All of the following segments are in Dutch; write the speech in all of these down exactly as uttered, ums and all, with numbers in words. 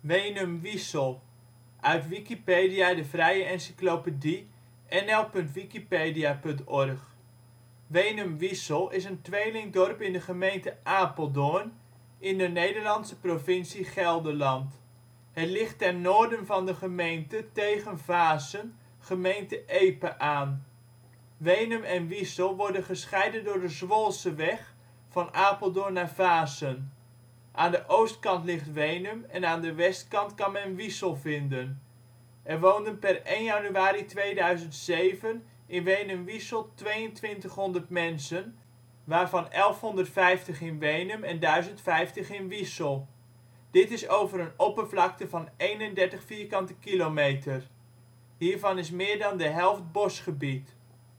Wenum-Wiesel, uit Wikipedia, de vrije encyclopedie. N L punt wikipedia punt org. Wenum-Wiesel is een tweelingdorp in de gemeente Apeldoorn, in de Nederlandse provincie Gelderland. Het ligt ten noorden van de gemeente tegen Vaassen, gemeente Epe, aan. Wenum en Wiesel worden gescheiden door de Zwolseweg van Apeldoorn naar Vaassen. Aan de oostkant ligt Wenum en aan de westkant kan men Wiesel vinden. Er woonden per één januari tweeduizend zeven in Wenum-Wiesel tweeëntwintighonderd mensen, waarvan elfhonderdvijftig in Wenum en duizend vijftig in Wiesel. Dit is over een oppervlakte van eenendertig km². Hiervan is meer dan de helft bosgebied.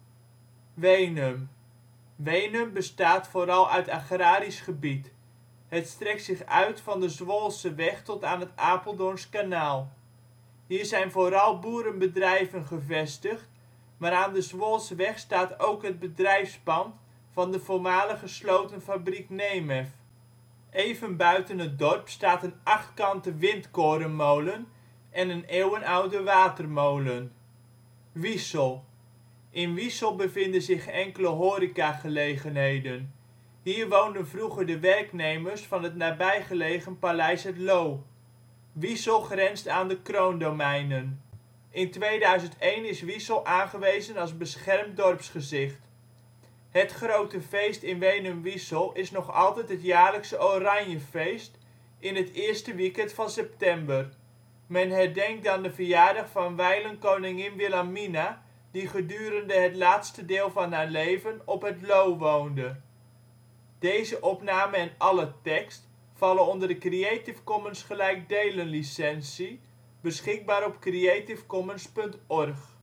Wenum. Wenum bestaat vooral uit agrarisch gebied. Het strekt zich uit van de Zwolseweg tot aan het Apeldoorns kanaal. Hier zijn vooral boerenbedrijven gevestigd, maar aan de Zwolseweg staat ook het bedrijfspand van de voormalige slotenfabriek Nemef. Even buiten het dorp staat een achtkante windkorenmolen en een eeuwenoude watermolen. Wiesel. In Wiesel bevinden zich enkele horecagelegenheden. Hier woonden vroeger de werknemers van het nabijgelegen Paleis Het Loo. Wiesel grenst aan de Kroondomeinen. In tweeduizend één is Wiesel aangewezen als beschermd dorpsgezicht. Het grote feest in Wenum-Wiesel is nog altijd het jaarlijkse Oranjefeest in het eerste weekend van september. Men herdenkt dan de verjaardag van wijlen koningin Wilhelmina, die gedurende het laatste deel van haar leven op Het Loo woonde. Deze opname en alle tekst vallen onder de Creative Commons gelijkdelen licentie, beschikbaar op creativecommons punt org